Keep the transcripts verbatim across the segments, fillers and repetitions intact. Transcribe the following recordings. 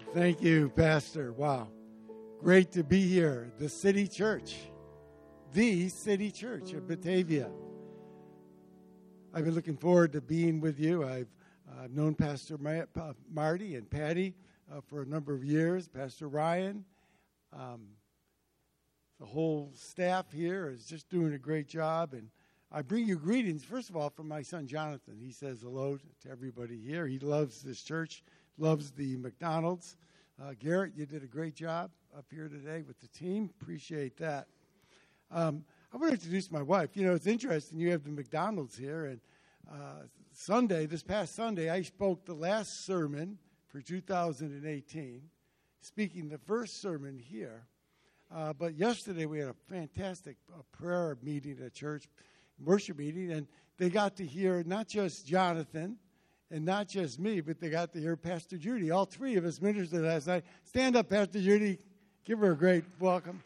Thank you, Pastor. Wow. Great to be here. The City Church. The City Church of Batavia. I've been looking forward to being with you. I've uh, known Pastor Ma- uh, Marty and Patty uh, for a number of years. Pastor Ryan. Um, the whole staff here is just doing a great job. And I bring you greetings, first of all, from my son Jonathan. He says hello to everybody here. He loves this church, loves the McDonald's. Uh, Garrett, you did a great job up here today with the team. Appreciate that. Um, I want to introduce my wife. You know, it's interesting. You have the McDonald's here. And uh, Sunday, this past Sunday, I spoke the last sermon for two thousand eighteen, speaking the first sermon here. Uh, but yesterday, we had a fantastic uh, prayer meeting at church, worship meeting, and they got to hear not just Jonathan and not just me, but they got to hear Pastor Judy. All three of us ministered last night. Stand up, Pastor Judy. Give her a great welcome.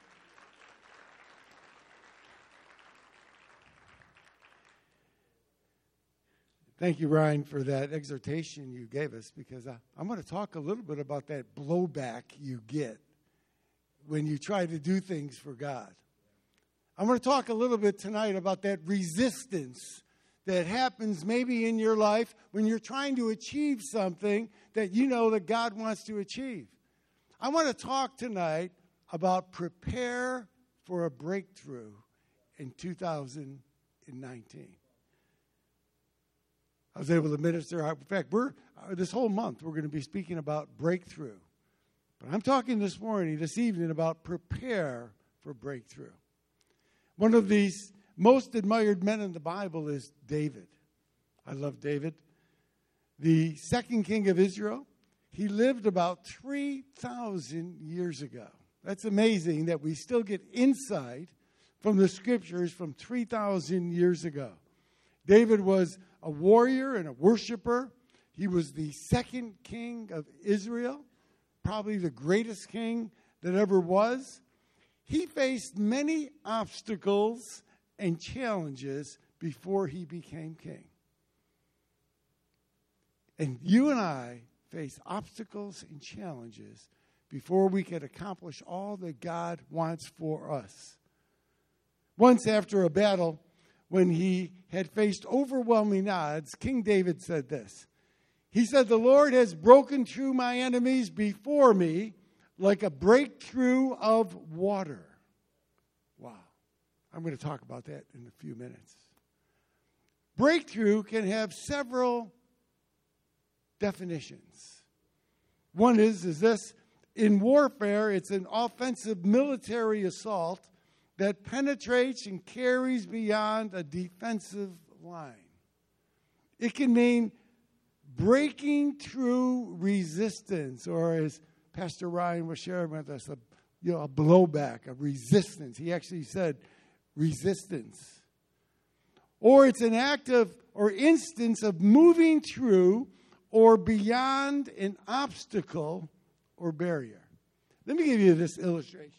Thank you, Ryan, for that exhortation you gave us, because I, I'm going to talk a little bit about that blowback you get when you try to do things for God. I'm going to talk a little bit tonight about that resistance that happens maybe in your life when you're trying to achieve something that you know that God wants to achieve. I want to talk tonight about prepare for a breakthrough in two thousand nineteen. I was able to minister. In fact, we're uh, this whole month we're going to be speaking about breakthrough. But I'm talking this morning, this evening, about prepare for breakthrough. One of these most admired men in the Bible is David. I love David. The second king of Israel. He lived about three thousand years ago. That's amazing that we still get insight from the scriptures from three thousand years ago. David was a warrior and a worshiper. He was the second king of Israel, probably the greatest king that ever was. He faced many obstacles and challenges before he became king. And you and I face obstacles and challenges before we can accomplish all that God wants for us. Once after a battle, when he had faced overwhelming odds, King David said this. He said, "The Lord has broken through my enemies before me like a breakthrough of water." Wow. I'm going to talk about that in a few minutes. Breakthrough can have several definitions. One is, is this. In warfare, it's an offensive military assault that penetrates and carries beyond a defensive line. It can mean breaking through resistance, or as Pastor Ryan was sharing with us, a, you know, a blowback, a resistance. He actually said resistance. Or it's an act of or instance of moving through or beyond an obstacle or barrier. Let me give you this illustration.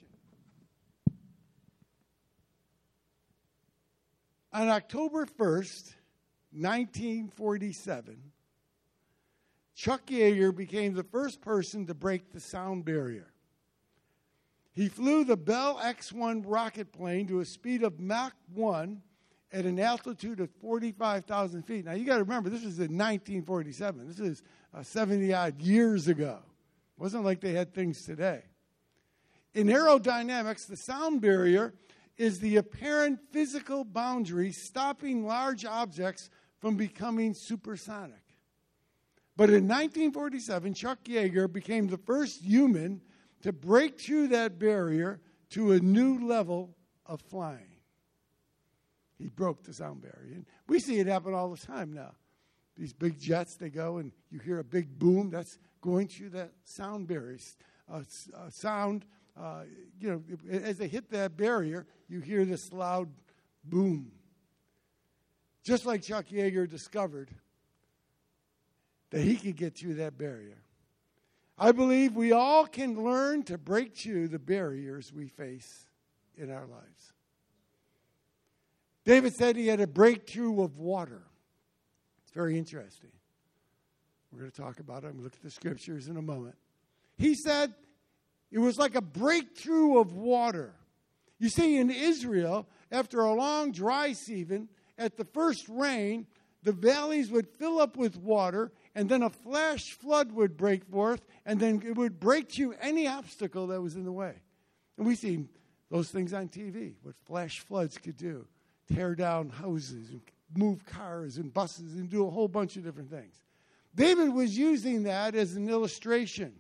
On October first, nineteen forty-seven, Chuck Yeager became the first person to break the sound barrier. He flew the Bell X one rocket plane to a speed of Mach one at an altitude of forty-five thousand feet. Now, you got to remember, this was in nineteen forty-seven. This is uh, seventy-odd years ago. It wasn't like they had things today. In aerodynamics, the sound barrier is the apparent physical boundary stopping large objects from becoming supersonic. But in nineteen forty-seven, Chuck Yeager became the first human to break through that barrier to a new level of flying. He broke the sound barrier. And we see it happen all the time now. These big jets, they go and you hear a big boom. That's going through that sound barrier. Uh, uh, sound, uh, you know, as they hit that barrier, you hear this loud boom. Just like Chuck Yeager discovered that he could get through that barrier. I believe we all can learn to break through the barriers we face in our lives. David said he had a breakthrough of water. It's very interesting. We're going to talk about it. I'm going to look at the scriptures in a moment. he said it was like a breakthrough of water. You see, in Israel, after a long dry season, at the first rain, the valleys would fill up with water, and then a flash flood would break forth, and then it would break through any obstacle that was in the way. And we've seen those things on T V, what flash floods could do. Tear down houses, and move cars and buses, and do a whole bunch of different things. David was using that as an illustration.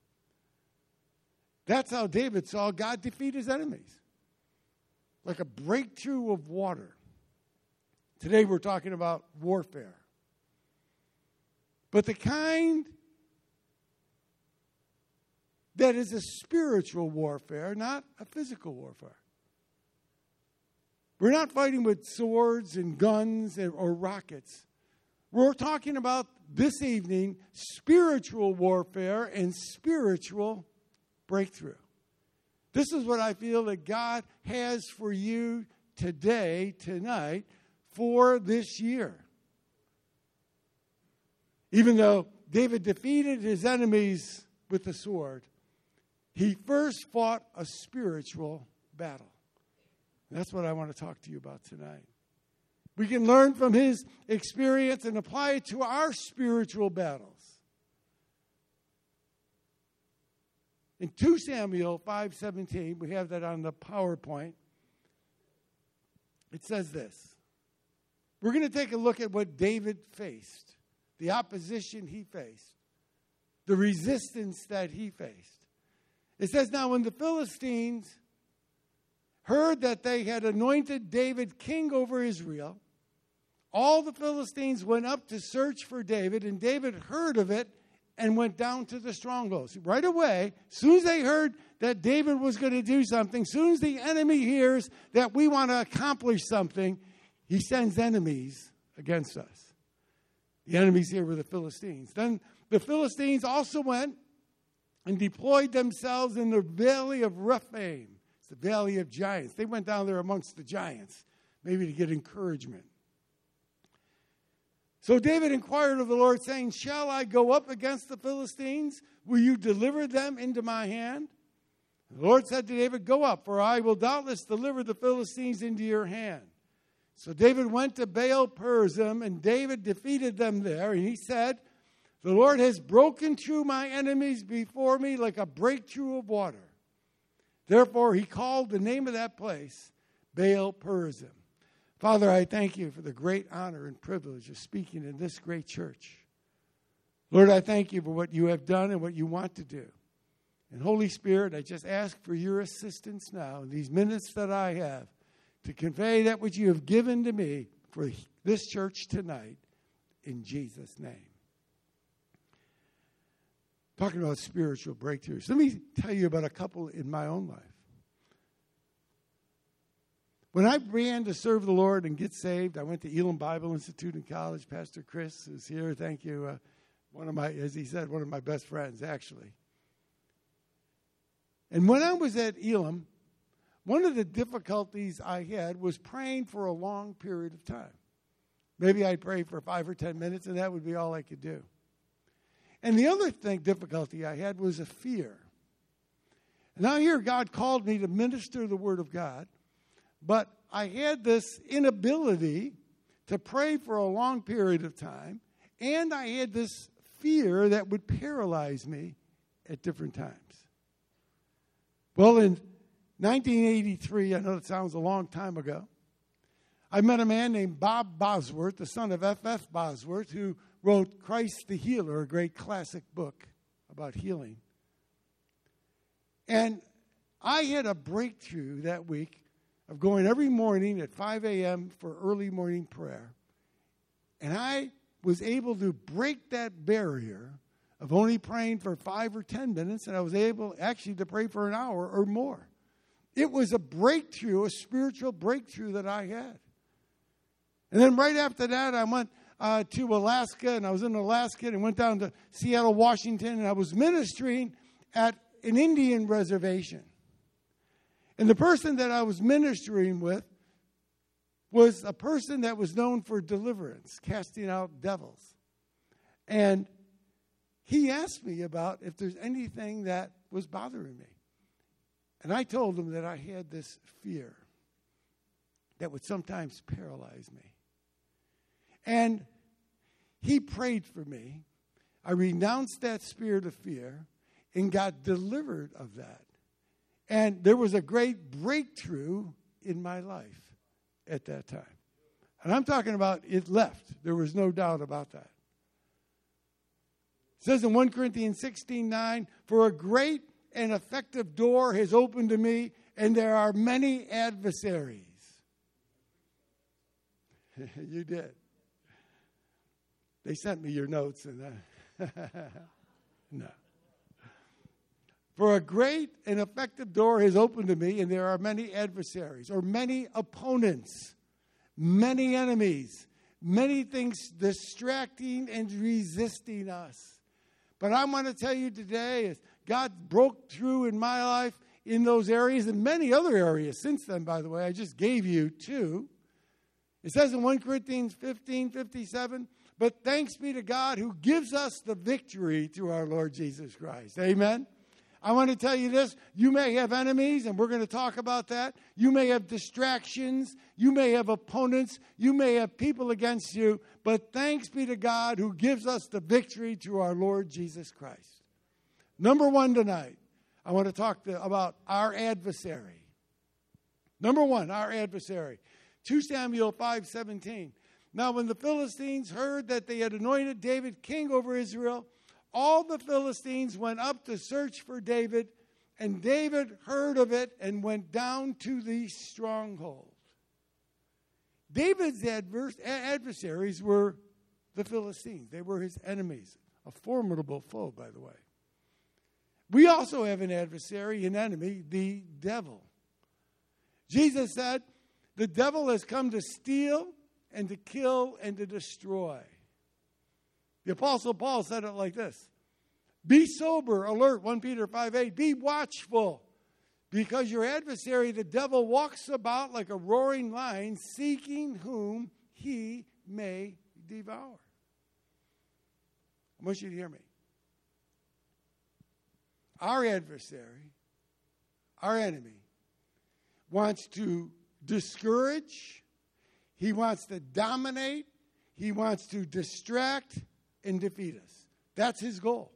That's how David saw God defeat his enemies. Like a breakthrough of water. Today we're talking about warfare. But the kind that is a spiritual warfare, not a physical warfare. We're not fighting with swords and guns or rockets. We're talking about this evening spiritual warfare and spiritual breakthrough. This is what I feel that God has for you today, tonight, for this year. Even though David defeated his enemies with the sword, he first fought a spiritual battle. That's what I want to talk to you about tonight. We can learn from his experience and apply it to our spiritual battles. In two Samuel five seventeen, we have that on the PowerPoint. It says this. We're going to take a look at what David faced, the opposition he faced, the resistance that he faced. It says, now when the Philistines heard that they had anointed David king over Israel, all the Philistines went up to search for David, and David heard of it and went down to the strongholds. Right away, as soon as they heard that David was going to do something, as soon as the enemy hears that we want to accomplish something, he sends enemies against us. The enemies here were the Philistines. Then the Philistines also went and deployed themselves in the valley of Rephaim. It's the valley of giants. They went down there amongst the giants, maybe to get encouragement. So David inquired of the Lord, saying, shall I go up against the Philistines? Will you deliver them into my hand? The Lord said to David, go up, for I will doubtless deliver the Philistines into your hand. So David went to Baal Perazim, and David defeated them there. And he said, the Lord has broken through my enemies before me like a breakthrough of water. Therefore he called the name of that place Baal Perazim. Father, I thank you for the great honor and privilege of speaking in this great church. Lord, I thank you for what you have done and what you want to do. And Holy Spirit, I just ask for your assistance now in these minutes that I have to convey that which you have given to me for this church tonight in Jesus' name. Talking about spiritual breakthroughs. Let me tell you about a couple in my own life. When I began to serve the Lord and get saved, I went to Elam Bible Institute in college. Pastor Chris is here. Thank you. Uh, one of my, as he said, one of my best friends, actually. And when I was at Elam, one of the difficulties I had was praying for a long period of time. Maybe I'd pray for five or ten minutes, and that would be all I could do. And the other thing, difficulty I had was a fear. And now here God called me to minister the Word of God. But I had this inability to pray for a long period of time, and I had this fear that would paralyze me at different times. Well, in nineteen eighty-three, I know it sounds a long time ago, I met a man named Bob Bosworth, the son of F F Bosworth, who wrote Christ the Healer, a great classic book about healing. And I had a breakthrough that week of going every morning at five a.m. for early morning prayer. And I was able to break that barrier of only praying for five or ten minutes, and I was able actually to pray for an hour or more. It was a breakthrough, a spiritual breakthrough that I had. And then right after that, I went uh, to Alaska, and I was in Alaska, and went down to Seattle, Washington, and I was ministering at an Indian reservation. And the person that I was ministering with was a person that was known for deliverance, casting out devils. And he asked me about if there's anything that was bothering me. And I told him that I had this fear that would sometimes paralyze me. And he prayed for me. I renounced that spirit of fear and got delivered of that. And there was a great breakthrough in my life at that time. And I'm talking about it left. There was no doubt about that. It says in First Corinthians sixteen nine, for a great and effective door has opened to me, and there are many adversaries. You did. They sent me your notes, and uh, no. For a great and effective door has opened to me, and there are many adversaries, or many opponents, many enemies, many things distracting and resisting us. But I want to tell you today, as God broke through in my life in those areas and many other areas since then, by the way, I just gave you two. It says in First Corinthians fifteen fifty-seven, but thanks be to God who gives us the victory through our Lord Jesus Christ. Amen. I want to tell you this. You may have enemies, and we're going to talk about that. You may have distractions. You may have opponents. You may have people against you. But thanks be to God who gives us the victory through our Lord Jesus Christ. Number one tonight, I want to talk to, about our adversary. Number one, our adversary. Second Samuel five seventeen. Now when the Philistines heard that they had anointed David king over Israel, all the Philistines went up to search for David, and David heard of it and went down to the stronghold. David's adverse, adversaries were the Philistines. They were his enemies, a formidable foe, by the way. We also have an adversary, an enemy, the devil. Jesus said, the devil has come to steal and to kill and to destroy. The Apostle Paul said it like this. Be sober, alert, First Peter five eight. Be watchful, because your adversary, the devil, walks about like a roaring lion, seeking whom he may devour. I want you to hear me. Our adversary, our enemy, wants to discourage. He wants to dominate. He wants to distract and defeat us. That's his goal.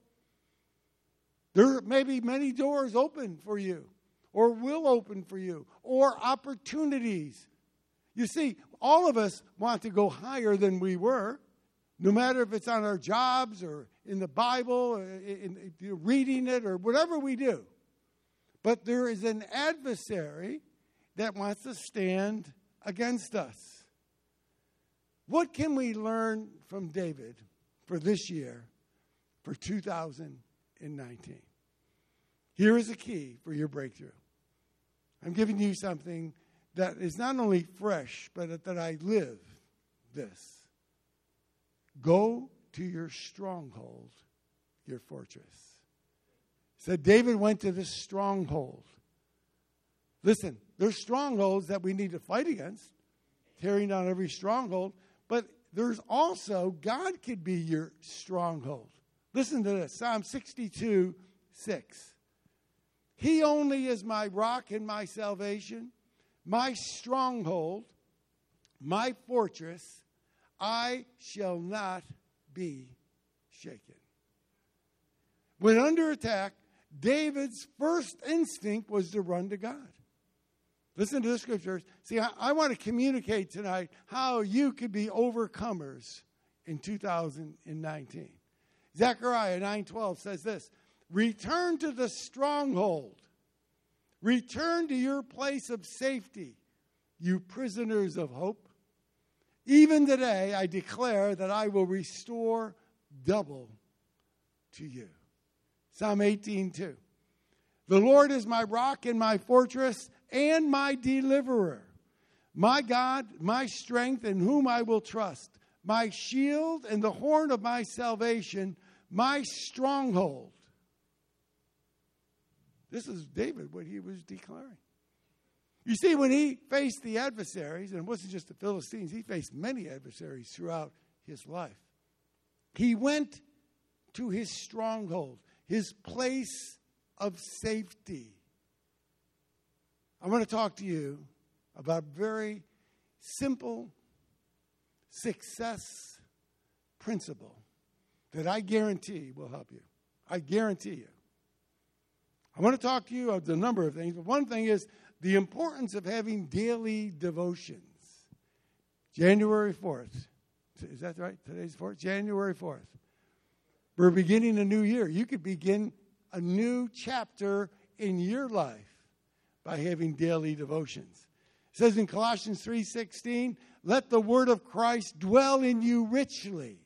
There may be many doors open for you, or will open for you, or opportunities. You see, all of us want to go higher than we were, no matter if it's on our jobs or in the Bible, or in, in reading it, or whatever we do. But there is an adversary that wants to stand against us. What can we learn from David for this year, for two thousand nineteen? Here is a key for your breakthrough. I'm giving you something that is not only fresh, but that I live this. Go to your stronghold, your fortress. So David went to this stronghold. Listen, there's strongholds that we need to fight against, tearing down every stronghold, but there's also, God could be your stronghold. Listen to this, Psalm sixty-two six. He only is my rock and my salvation, my stronghold, my fortress. I shall not be shaken. When under attack, David's first instinct was to run to God. Listen to the scriptures. See, I, I want to communicate tonight how you could be overcomers in two thousand nineteen. Zechariah nine twelve says this, return to the stronghold. Return to your place of safety, you prisoners of hope. Even today I declare that I will restore double to you. Psalm eighteen two. The Lord is my rock and my fortress and my deliverer, my God, my strength, in whom I will trust, my shield and the horn of my salvation, my stronghold. This is David, what he was declaring. You see, when he faced the adversaries, and it wasn't just the Philistines, he faced many adversaries throughout his life. He went to his stronghold, his place of safety. I want to talk to you about a very simple success principle that I guarantee will help you. I guarantee you. I want to talk to you about a number of things, but one thing is the importance of having daily devotions. January fourth. Is that right? Today's fourth? January fourth. We're beginning a new year. You could begin a new chapter in your life by having daily devotions. It says in Colossians three sixteen, let the word of Christ dwell in you richly.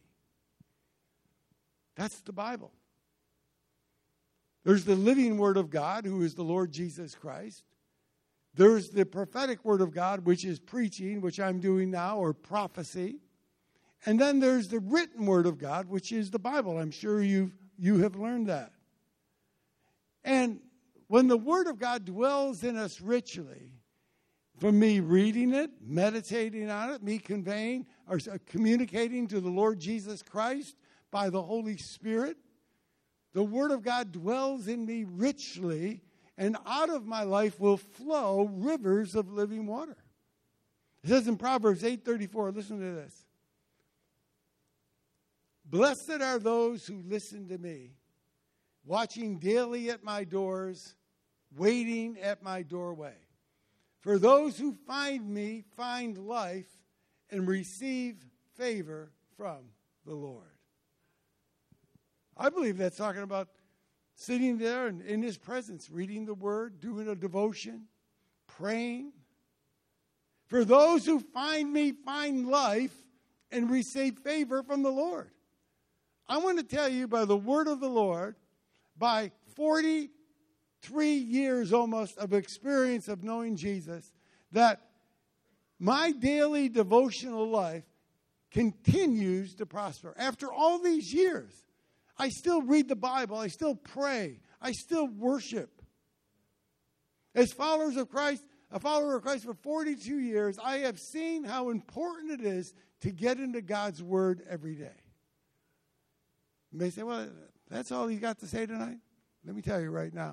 That's the Bible. There's the living word of God, who is the Lord Jesus Christ. There's the prophetic word of God, which is preaching, which I'm doing now, or prophecy. And then there's the written word of God, which is the Bible. I'm sure you've, you have learned that. And when the word of God dwells in us richly, from me reading it, meditating on it, me conveying or communicating to the Lord Jesus Christ by the Holy Spirit, the word of God dwells in me richly, and out of my life will flow rivers of living water. It says in Proverbs eight thirty-four, listen to this. Blessed are those who listen to me, watching daily at my doors, waiting at my doorway. For those who find me find life and receive favor from the Lord. I believe that's talking about sitting there and in his presence, reading the word, doing a devotion, praying. For those who find me find life and receive favor from the Lord. I want to tell you by the word of the Lord, by forty-three years almost of experience of knowing Jesus, that my daily devotional life continues to prosper. After all these years, I still read the Bible. I still pray. I still worship. As followers of Christ, a follower of Christ for forty-two years, I have seen how important it is to get into God's word every day. You may say, well, that's all you got to say tonight? Let me tell you right now.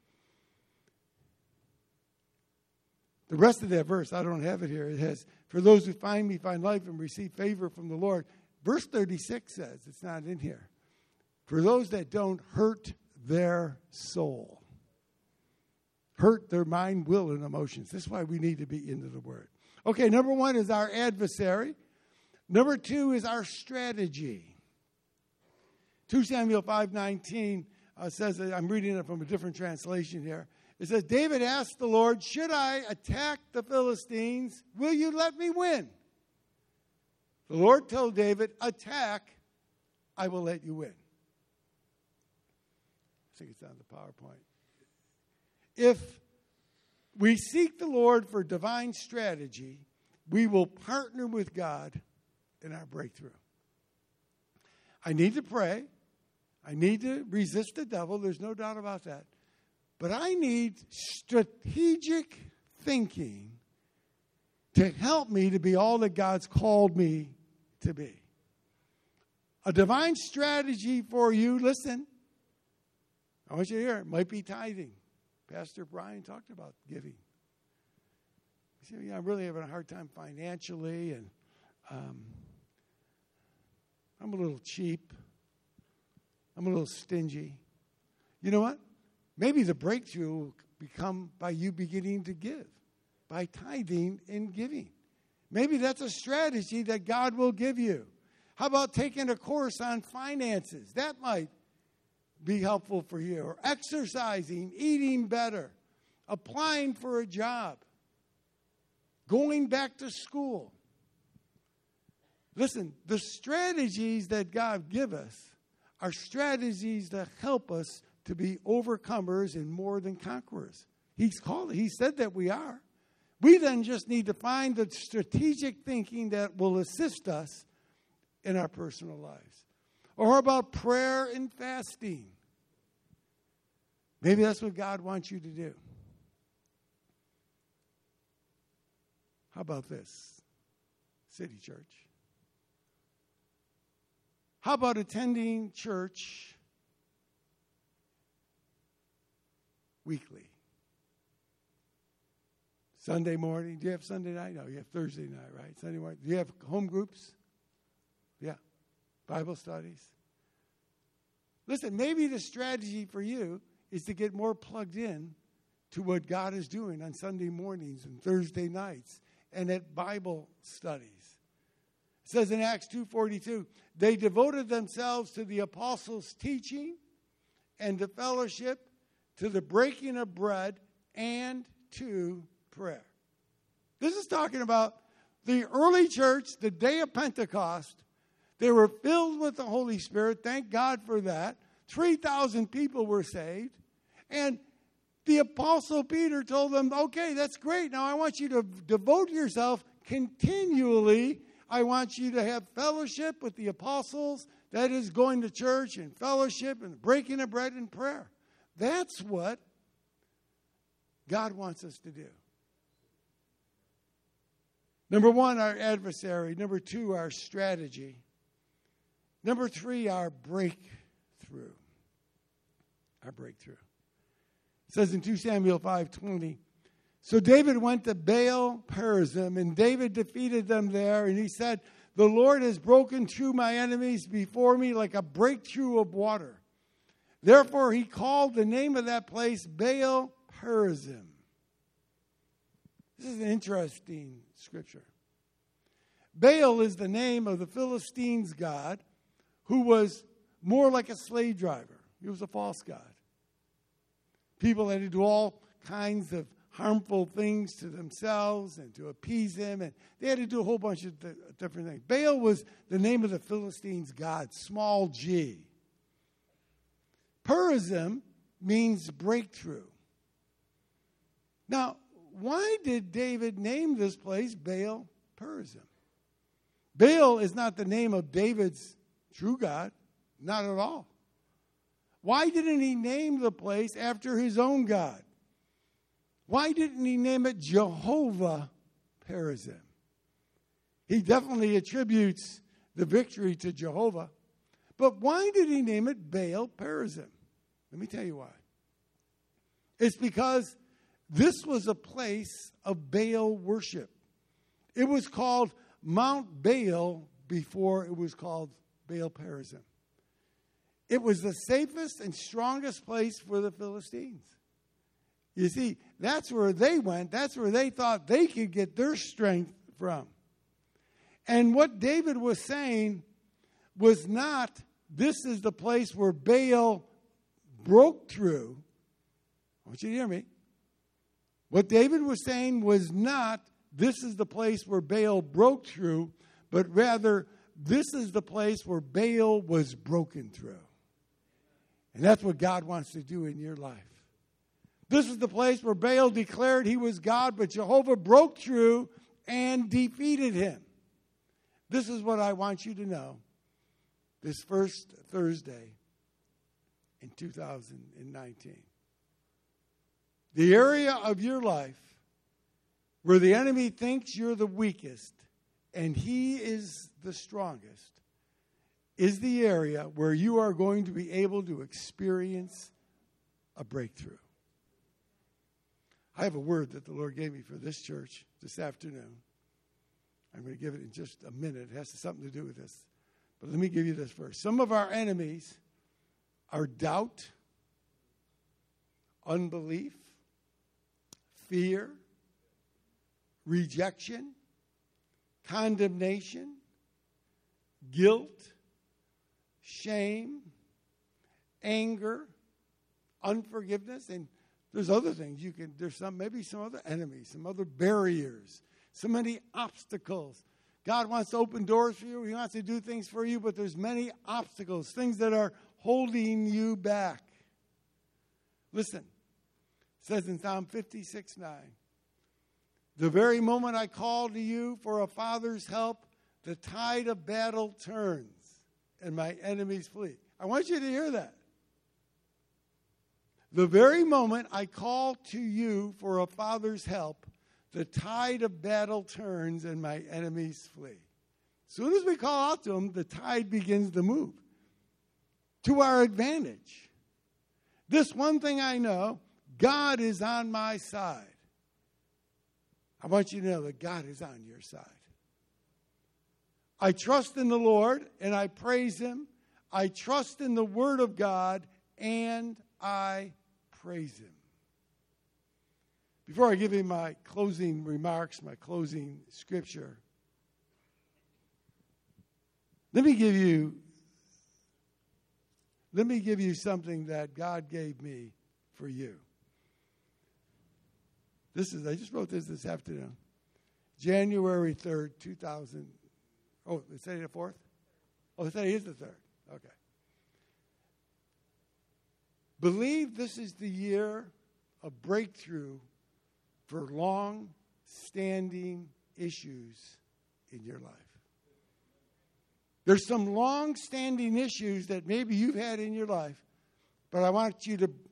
The rest of that verse, I don't have it here. It has, for those who find me find life and receive favor from the Lord. Verse thirty-six says, it's not in here. For those that don't hurt their soul. Hurt their mind, will, and emotions. This is why we need to be into the word. Okay, number one is our adversary. Number two is our strategy. Second Samuel five nineteen uh, says, that I'm reading it from a different translation here. It says, David asked the Lord, should I attack the Philistines? Will you let me win? The Lord told David, attack, I will let you win. I think it's on the PowerPoint. If we seek the Lord for divine strategy, we will partner with God in our breakthrough. I need to pray. I need to resist the devil. There's no doubt about that. But I need strategic thinking to help me to be all that God's called me to be. A divine strategy for you, listen, I want you to hear it, might be tithing. Pastor Brian talked about giving. He said, yeah, I'm really having a hard time financially, and um, I'm a little cheap. I'm a little stingy. You know what? Maybe the breakthrough will become by you beginning to give, by tithing and giving. Maybe that's a strategy that God will give you. How about taking a course on finances? That might be helpful for you. Or exercising, eating better, applying for a job, going back to school. Listen, the strategies that God gives us are strategies that help us to be overcomers and more than conquerors. He's called, he said that we are. We then just need to find the strategic thinking that will assist us in our personal lives. Or how about prayer and fasting? Maybe that's what God wants you to do. How about this? City Church. How about attending church weekly? Sunday morning. Do you have Sunday night? No, you have Thursday night, right? Sunday morning. Do you have home groups? Yeah. Bible studies. Listen, maybe the strategy for you is to get more plugged in to what God is doing on Sunday mornings and Thursday nights and at Bible studies. It says in Acts two forty-two, they devoted themselves to the apostles' teaching and to fellowship, to the breaking of bread, and to prayer. This is talking about the early church, the day of Pentecost. They were filled with the Holy Spirit. Thank God for that. three thousand people were saved. And the Apostle Peter told them, okay, that's great. Now I want you to devote yourself continually. I want you to have fellowship with the apostles. That is going to church and fellowship and breaking of bread and prayer. That's what God wants us to do. Number one, our adversary. Number two, our strategy. Number three, our breakthrough. Our breakthrough. It says in two Samuel five twenty, so David went to Baal Perazim, and David defeated them there, and he said, the Lord has broken through my enemies before me like a breakthrough of water. Therefore he called the name of that place Baal Perazim. This is an interesting scripture. Baal is the name of the Philistines' god, who was more like a slave driver. He was a false god. People had to do all kinds of harmful things to themselves and to appease him, and they had to do a whole bunch of th- different things. Baal was the name of the Philistines' god, small g. Perazim means breakthrough. Now, why did David name this place Baal Perazim? Baal is not the name of David's true God, not at all. Why didn't he name the place after his own God? Why didn't he name it Jehovah Perazim? He definitely attributes the victory to Jehovah. But why did he name it Baal Perazim? Let me tell you why. It's because this was a place of Baal worship. It was called Mount Baal before it was called Baal Perazim. It was the safest and strongest place for the Philistines. You see, that's where they went. That's where they thought they could get their strength from. And what David was saying was not, this is the place where Baal broke through. I want you to hear me. What David was saying was not, this is the place where Baal broke through, but rather, this is the place where Baal was broken through. And that's what God wants to do in your life. This is the place where Baal declared he was God, but Jehovah broke through and defeated him. This is what I want you to know this first Thursday in two thousand nineteen. The area of your life where the enemy thinks you're the weakest and he is the strongest is the area where you are going to be able to experience a breakthrough. I have a word that the Lord gave me for this church this afternoon. I'm going to give it in just a minute. It has something to do with this. But let me give you this first. Some of our enemies are doubt, unbelief, fear, rejection, condemnation, guilt, shame, anger, unforgiveness, and there's other things you can, there's some, maybe some other enemies, some other barriers, so many obstacles. God wants to open doors for you. He wants to do things for you, but there's many obstacles, things that are holding you back. Listen, it says in Psalm fifty-six nine, the very moment I call to you for a father's help, the tide of battle turns and my enemies flee. I want you to hear that. The very moment I call to you for a father's help, the tide of battle turns and my enemies flee. As soon as we call out to him, the tide begins to move to our advantage. This one thing I know, God is on my side. I want you to know that God is on your side. I trust in the Lord and I praise him. I trust in the word of God and I praise him. Before I give you my closing remarks, my closing scripture, let me give you let me give you something that God gave me for you. This is I just wrote this this afternoon. January third, two thousand. Oh, is that the fourth? Oh, today is the third. Okay. Believe this is the year of breakthrough for long-standing issues in your life. There's some long-standing issues that maybe you've had in your life, but I want you to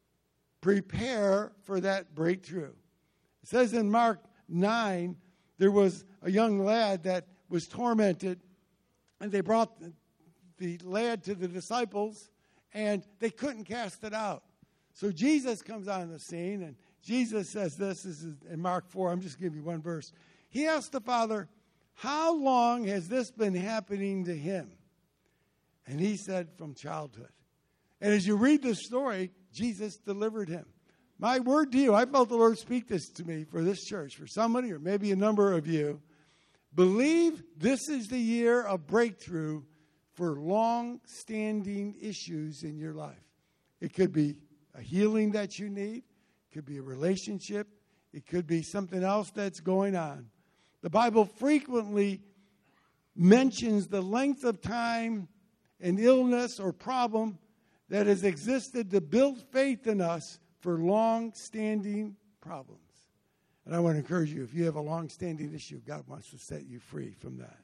prepare for that breakthrough. It says in Mark nine, there was a young lad that was tormented, and they brought the, the lad to the disciples, and they couldn't cast it out. So Jesus comes on the scene, and Jesus says this, this is in Mark four, I'm just giving you one verse. He asked the father, how long has this been happening to him? And he said, from childhood. And as you read this story, Jesus delivered him. My word to you, I felt the Lord speak this to me for this church, for somebody or maybe a number of you. Believe this is the year of breakthrough for long-standing issues in your life. It could be a healing that you need. It could be a relationship. It could be something else that's going on. The Bible frequently mentions the length of time an illness or problem that has existed to build faith in us for long-standing problems. And I want to encourage you, if you have a long-standing issue, God wants to set you free from that.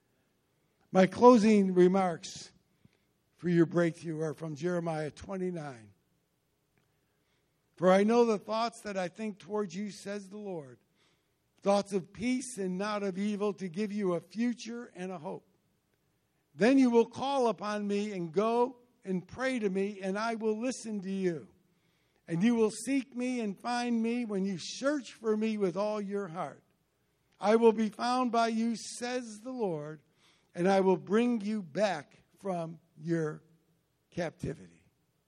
My closing remarks for your breakthrough are from Jeremiah twenty-nine. For I know the thoughts that I think towards you, says the Lord, thoughts of peace and not of evil, to give you a future and a hope. Then you will call upon me and go and pray to me, and I will listen to you. And you will seek me and find me when you search for me with all your heart. I will be found by you, says the Lord, and I will bring you back from your captivity.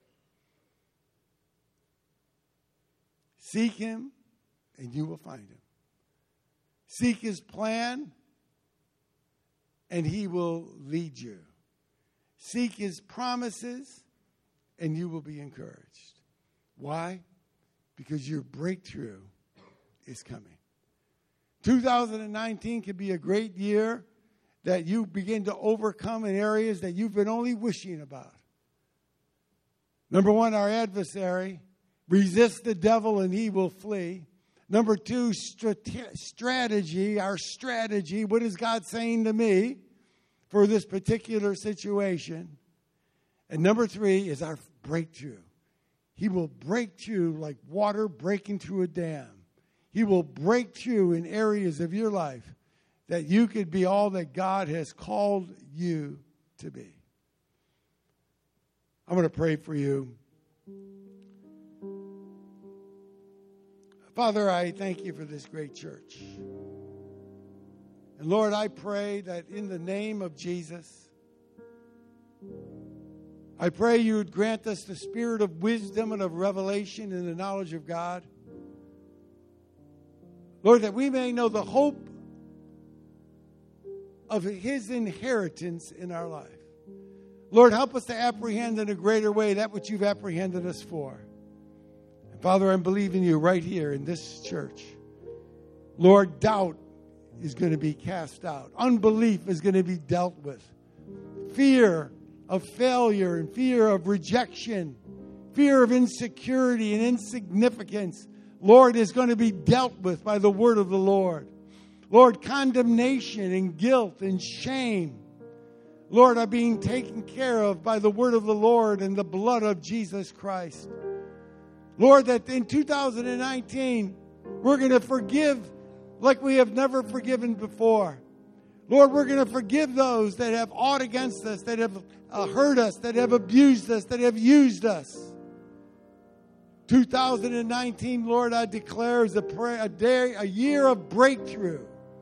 Seek him, and you will find him. Seek his plan, and he will lead you. Seek his promises, and you will be encouraged. Why? Because your breakthrough is coming. two thousand nineteen could be a great year that you begin to overcome in areas that you've been only wishing about. Number one, our adversary. Resist the devil and he will flee. Number two, strate- strategy, our strategy. What is God saying to me for this particular situation? And number three is our breakthrough. He will break through like water breaking through a dam. He will break through in areas of your life that you could be all that God has called you to be. I'm going to pray for you. Father, I thank you for this great church. And Lord, I pray that in the name of Jesus, I pray you would grant us the spirit of wisdom and of revelation in the knowledge of God. Lord, that we may know the hope of his inheritance in our life. Lord, help us to apprehend in a greater way that which you've apprehended us for. And Father, I'm believing you right here in this church. Lord, doubt is going to be cast out. Unbelief is going to be dealt with. Fear of failure and fear of rejection, fear of insecurity and insignificance, Lord, is going to be dealt with by the word of the Lord. Lord, condemnation and guilt and shame, Lord, are being taken care of by the word of the Lord and the blood of Jesus Christ. Lord, that in two thousand nineteen, we're going to forgive like we have never forgiven before. Lord, we're going to forgive those that have aught against us, that have uh, hurt us, that have abused us, that have used us. two thousand nineteen, Lord, I declare is a, prayer, a day, a year of breakthrough.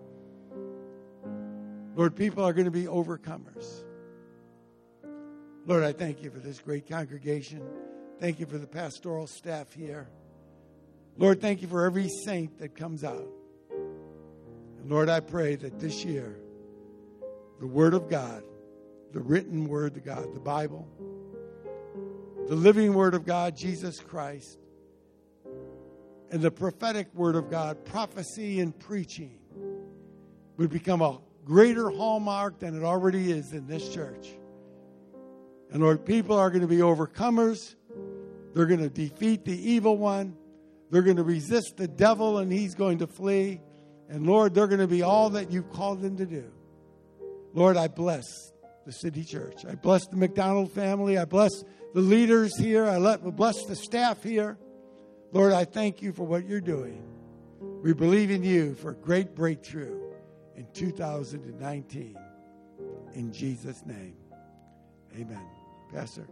Lord, people are going to be overcomers. Lord, I thank you for this great congregation. Thank you for the pastoral staff here. Lord, thank you for every saint that comes out. And Lord, I pray that this year, the Word of God, the written Word of God, the Bible, the living Word of God, Jesus Christ, and the prophetic Word of God, prophecy and preaching, would become a greater hallmark than it already is in this church. And Lord, people are going to be overcomers. They're going to defeat the evil one. They're going to resist the devil and he's going to flee. And Lord, they're going to be all that you've called them to do. Lord, I bless the City Church. I bless the McDonald family. I bless the leaders here. I let, bless the staff here. Lord, I thank you for what you're doing. We believe in you for great breakthrough in two thousand nineteen. In Jesus' name, amen. Pastor.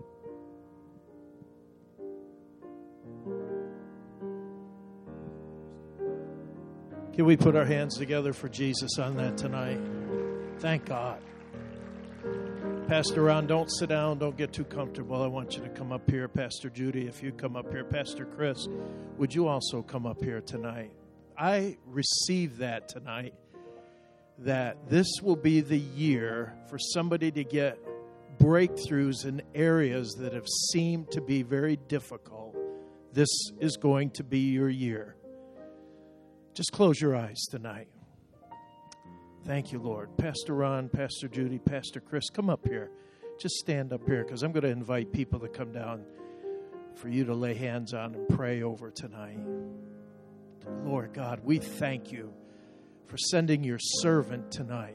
Can we put our hands together for Jesus on that tonight? Thank God. Pastor Ron, don't sit down. Don't get too comfortable. I want you to come up here. Pastor Judy, if you come up here. Pastor Chris, would you also come up here tonight? I receive that tonight, that this will be the year for somebody to get breakthroughs in areas that have seemed to be very difficult. This is going to be your year. Just close your eyes tonight. Thank you, Lord. Pastor Ron, Pastor Judy, Pastor Chris, come up here. Just stand up here because I'm going to invite people to come down for you to lay hands on and pray over tonight. Lord God, we thank you for sending your servant tonight.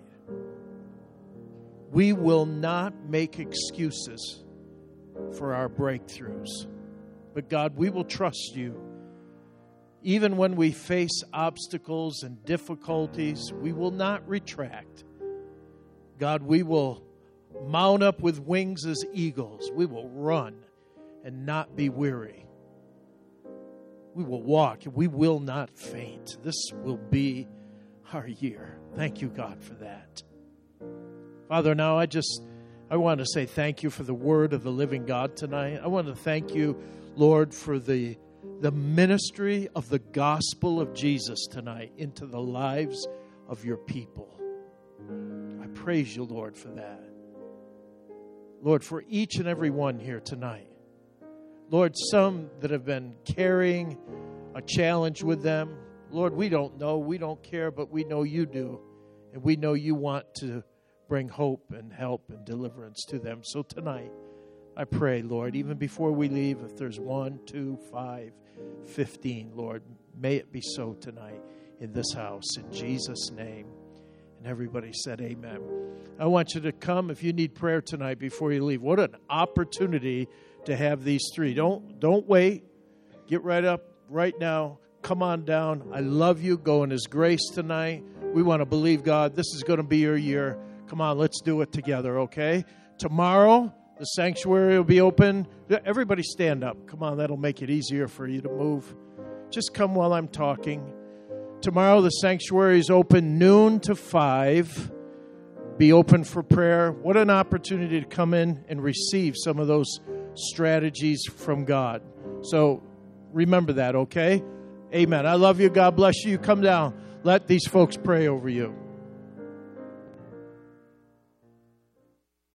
We will not make excuses for our breakthroughs. But God, we will trust you. Even when we face obstacles and difficulties, we will not retract. God, we will mount up with wings as eagles. We will run and not be weary. We will walk and we will not faint. This will be our year. Thank you, God, for that. Father, now I just, I want to say thank you for the word of the living God tonight. I want to thank you, Lord, for the the ministry of the gospel of Jesus tonight into the lives of your people. I praise you, Lord, for that. Lord, for each and every one here tonight. Lord, some that have been carrying a challenge with them. Lord, we don't know, we don't care, but we know you do. And we know you want to bring hope and help and deliverance to them. So tonight, I pray, Lord, even before we leave, if there's one, two, five, fifteen, Lord, may it be so tonight in this house. In Jesus' name. And everybody said amen. I want you to come if you need prayer tonight before you leave. What an opportunity to have these three. Don't, don't wait. Get right up right now. Come on down. I love you. Go in his grace tonight. We want to believe God. This is going to be your year. Come on, let's do it together, okay? Tomorrow, the sanctuary will be open. Everybody stand up. Come on, that'll make it easier for you to move. Just come while I'm talking. Tomorrow, the sanctuary is open noon to five. Be open for prayer. What an opportunity to come in and receive some of those strategies from God. So remember that, okay? Amen. I love you. God bless you. Come down. Let these folks pray over you.